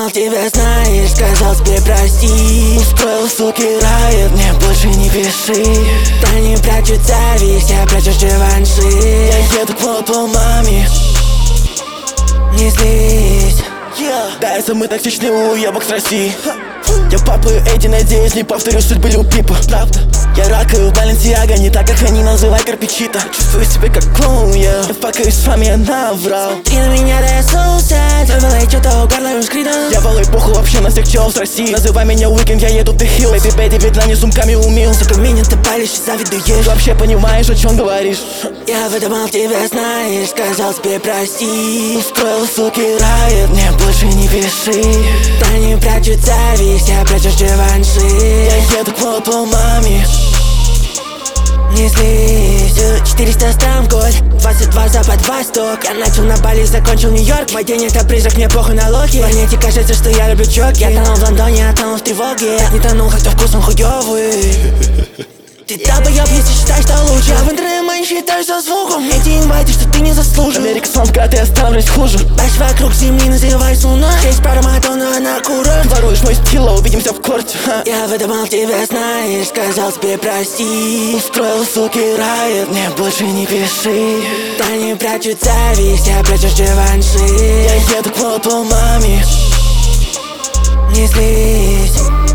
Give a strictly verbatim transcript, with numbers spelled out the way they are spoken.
думал, тебя знаешь, сказал тебе прости. Устроил, суки, райот, мне больше не пиши. Да не прячут зависть, я прячешь реванши. Я еду по по маме, не злись. Yeah. Да, я самый токсичный уебок с России. Я папаю эти, надеюсь, не повторю судьбы Лил Пипа. Правда, я ракаю в Баленсиаго, не так, как они, называй Карпичита. Чувствую себя как клоун, я Я факаюсь с вами, я наврал. Смотри на меня, да я соусад. Забыла, что-то угарлаю с кридом. Я валаю похуй вообще на всех челов с России. Называй меня Уикенд, я еду ты хилл. Эти бэти Ветлане сумками умил. Сука, меня ты палишь и завидуешь. Вообще понимаешь, о чем говоришь? Я выдумал, тебя знаешь, сказал тебе прости. Устроил, суки, райот, мне больше не пиши. Да не прячут зависть, я прячешь реванши. Я еду по по маме, не злись. Четыреста стран в год, двадцать два запад-восток. Я начал на Бали, закончил Нью-Йорк. Мой день это призрак, мне похуй на локи. Планете кажется, что я люблю чок. Я тонул в Лондоне, а тонул в тревоге. Не тонул, хотя вкус он хуёвый. Ты долбоёб, если считаешь, что лучше. Я в интернете считаю со звуком. Эти инвайты, что ты не заслужил. Америка сладкая, ты остановлюсь хуже. Баш вокруг земли, называй луной. Есть пара Мадонна на курорт. Воруешь мой стил, а увидимся в корте. Ха. Я выдумал, тебя знаешь, сказал тебе прости. Устроил, суки, райот, мне больше не пиши. Да не прячут зависть, я прячешь реванши. Я еду по по маме, не злись.